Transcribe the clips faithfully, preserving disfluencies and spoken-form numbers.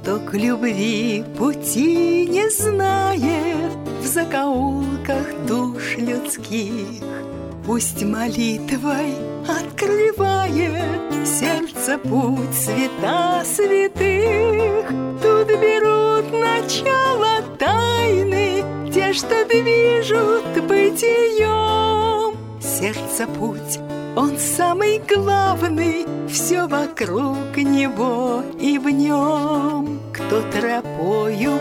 Кто к любви пути не знает в закоулках душ людских, пусть молитвой открывает сердце путь свята святых. Тут берут начало тайны те, что движут бытием. Сердце путь, он самый главный, все вокруг него и в нем. Кто тропою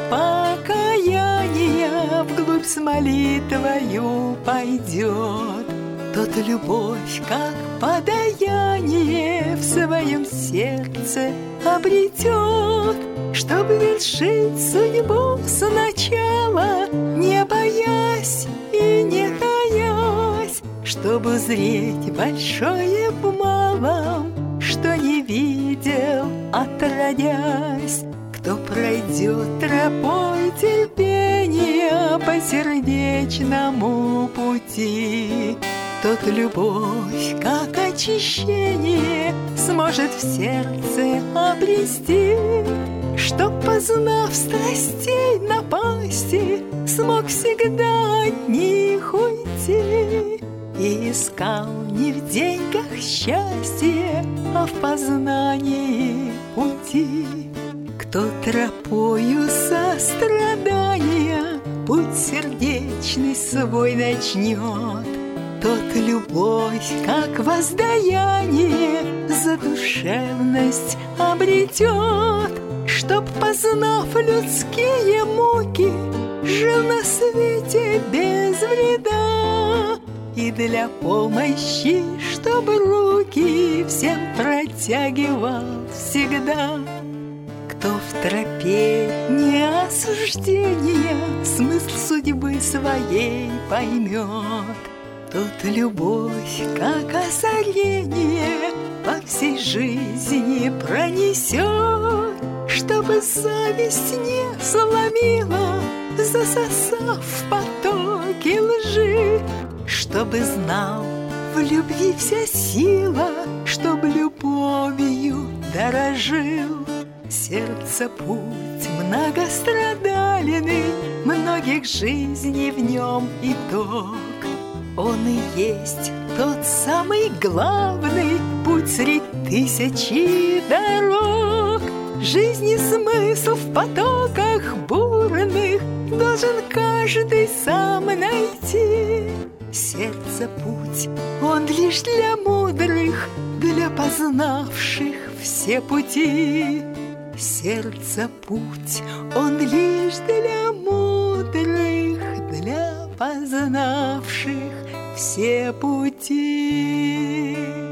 покаяния вглубь с молитвою пойдет, тот любовь, как подаяние, в своем сердце обретет. Чтоб вершить судьбу сначала, не боясь и не таясь, чтобы узреть большое в малом, что не видел отродясь. Кто пройдет тропой терпения по сердечному пути, тот любовь, как очищение, сможет в сердце обрести. Чтоб, познав страстей напасти, смог всегда от них уйти. И искал не в деньгах счастье, а в познании пути. Кто тропою сострадания путь сердечный свой начнет, тот любовь, как воздаяние, за душевность обретет. Чтоб, познав людские муки, жил на свете без вреда, и для помощи, чтоб руки всем протягивал всегда. Кто в тропе не осуждения смысл судьбы своей поймет, тот любовь, как озарение, по всей жизни пронесет. Чтобы зависть не сломила, засосав в потоки лжи, чтобы знал в любви вся сила, чтоб любовью дорожил. Сердце путь многострадальный, многих жизней в нем итог. Он и есть тот самый главный путь средь тысячи дорог. Жизни смысл в потоках бурных должен каждый сам найти. Сердце путь, он лишь для мудрых, для познавших все пути. Сердце путь, он лишь для мудрых, для познавших все пути.